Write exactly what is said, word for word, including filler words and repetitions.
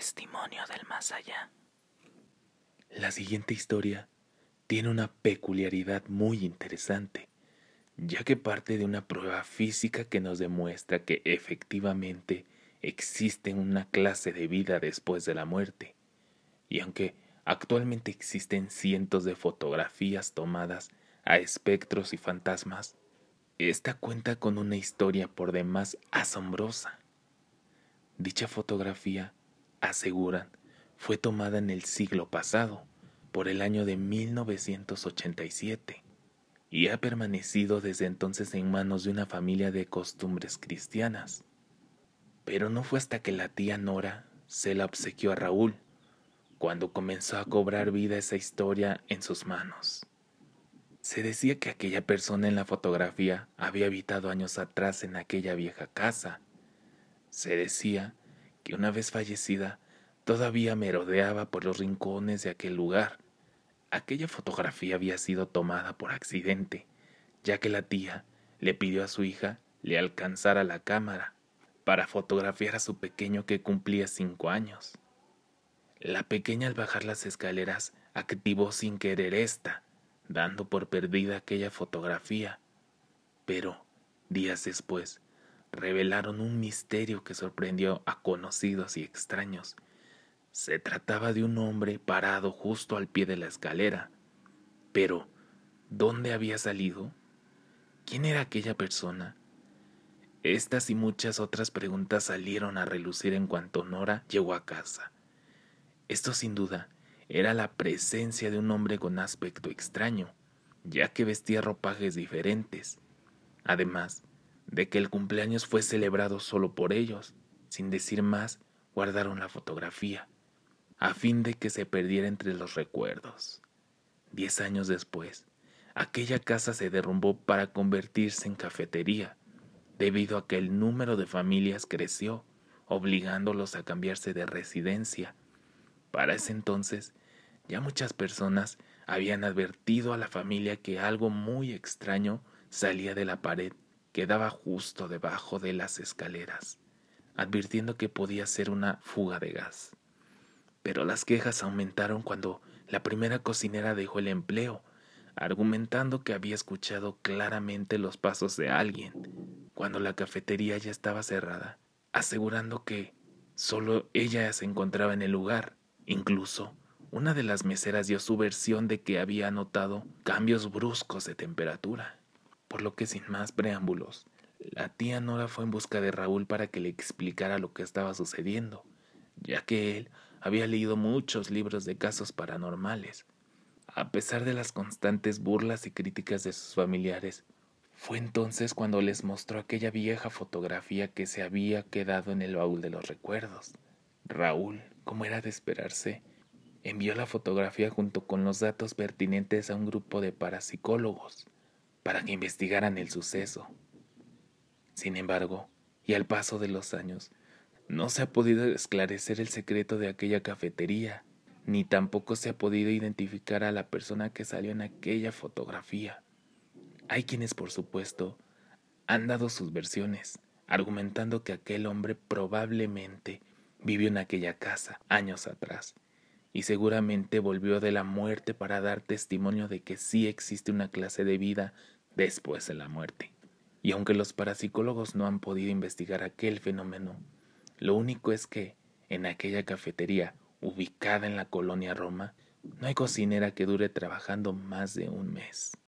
testimonio del más allá. La siguiente historia tiene una peculiaridad muy interesante, ya que parte de una prueba física que nos demuestra que efectivamente existe una clase de vida después de la muerte. Y aunque actualmente existen cientos de fotografías tomadas a espectros y fantasmas, esta cuenta con una historia por demás asombrosa. Dicha fotografía, aseguran, fue tomada en el siglo pasado, por el año de mil novecientos ochenta y siete, y ha permanecido desde entonces en manos de una familia de costumbres cristianas. Pero no fue hasta que la tía Nora se la obsequió a Raúl, cuando comenzó a cobrar vida esa historia en sus manos. Se decía que aquella persona en la fotografía había habitado años atrás en aquella vieja casa. Se decía que una vez fallecida todavía merodeaba por los rincones de aquel lugar. Aquella fotografía había sido tomada por accidente, ya que la tía le pidió a su hija le alcanzara la cámara para fotografiar a su pequeño que cumplía cinco años. La pequeña, al bajar las escaleras, activó sin querer esta, dando por perdida aquella fotografía. Pero, días después, revelaron un misterio que sorprendió a conocidos y extraños. Se trataba de un hombre parado justo al pie de la escalera. Pero, ¿dónde había salido? ¿Quién era aquella persona? Estas y muchas otras preguntas salieron a relucir en cuanto Nora llegó a casa. Esto sin duda era la presencia de un hombre con aspecto extraño, ya que vestía ropajes diferentes. Además de que el cumpleaños fue celebrado solo por ellos, sin decir más, guardaron la fotografía, a fin de que se perdiera entre los recuerdos. Diez años después, aquella casa se derrumbó para convertirse en cafetería, debido a que el número de familias creció, obligándolos a cambiarse de residencia. Para ese entonces, ya muchas personas habían advertido a la familia que algo muy extraño salía de la pared que daba justo debajo de las escaleras, advirtiendo que podía ser una fuga de gas. Pero las quejas aumentaron cuando la primera cocinera dejó el empleo, argumentando que había escuchado claramente los pasos de alguien, cuando la cafetería ya estaba cerrada, asegurando que solo ella se encontraba en el lugar. Incluso, una de las meseras dio su versión de que había notado cambios bruscos de temperatura, por lo que sin más preámbulos, la tía Nora fue en busca de Raúl para que le explicara lo que estaba sucediendo, ya que él había leído muchos libros de casos paranormales. A pesar de las constantes burlas y críticas de sus familiares, fue entonces cuando les mostró aquella vieja fotografía que se había quedado en el baúl de los recuerdos. Raúl, como era de esperarse, envió la fotografía junto con los datos pertinentes a un grupo de parapsicólogos para que investigaran el suceso. Sin embargo, y al paso de los años, no se ha podido esclarecer el secreto de aquella cafetería, ni tampoco se ha podido identificar a la persona que salió en aquella fotografía. Hay quienes, por supuesto, han dado sus versiones, argumentando que aquel hombre probablemente vivió en aquella casa años atrás, y seguramente volvió de la muerte para dar testimonio de que sí existe una clase de vida después de la muerte. Y aunque los parapsicólogos no han podido investigar aquel fenómeno, lo único es que, en aquella cafetería, ubicada en la colonia Roma, no hay cocinera que dure trabajando más de un mes.